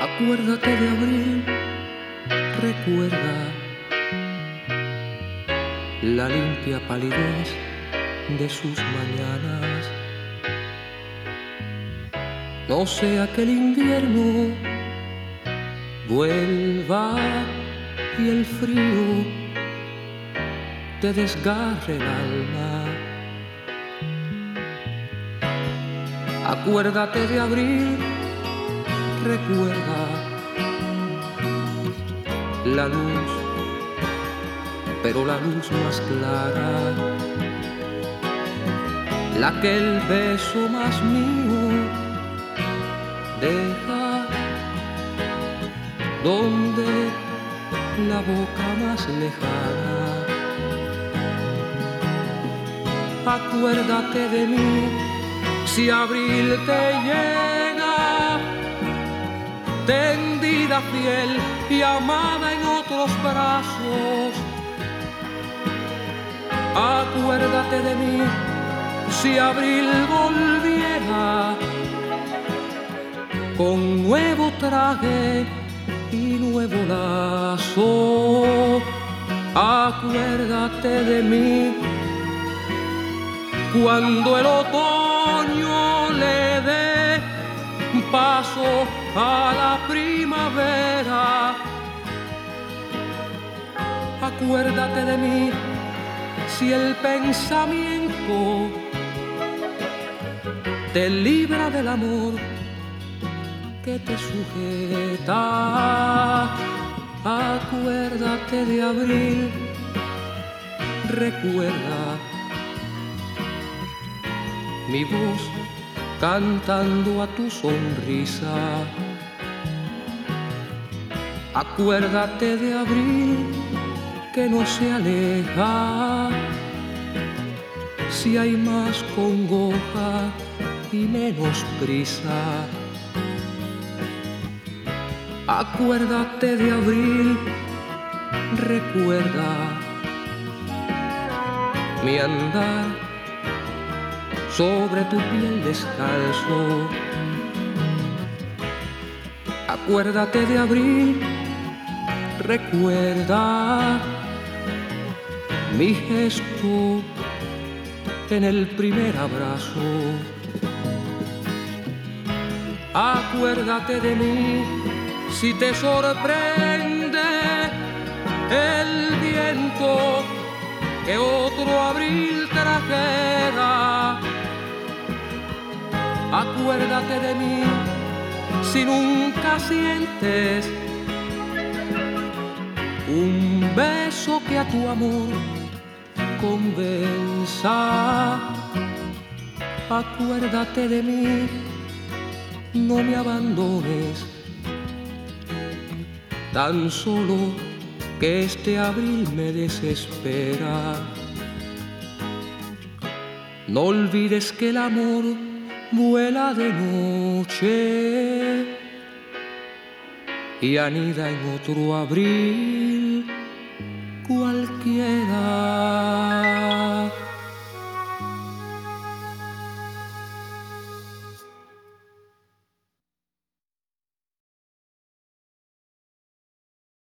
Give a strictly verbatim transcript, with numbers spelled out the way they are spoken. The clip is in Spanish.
Acuérdate de abril, recuerda la limpia palidez de sus mañanas. No sea que el invierno vuelva y el frío te desgarre el alma. Acuérdate de abril, recuerda la luz, pero la luz más clara, la que el beso más mío deja, donde la boca más lejana. Acuérdate de mí si abril te llega, tendida fiel y amada en otros brazos. Acuérdate de mí si abril volviera con nuevo traje y nuevo lazo. Acuérdate de mí cuando el otoño le dé paso a la primavera. Acuérdate de mí si el pensamiento te libra del amor que te sujeta. Acuérdate de abril, recuerda mi voz cantando a tu sonrisa. Acuérdate de abril que no se aleja, si hay más congoja y menos prisa. Acuérdate de abril, recuerda mi andar sobre tu piel descalzo. Acuérdate de abril, recuerda mi gesto en el primer abrazo. Acuérdate de mí si te sorprende el viento que otro abril trajera. Acuérdate de mí si nunca sientes un beso que a tu amor convenza. Acuérdate de mí, no me abandones, tan solo que este abril me desespera. No olvides que el amor vuela de noche y anida en otro abril cualquiera.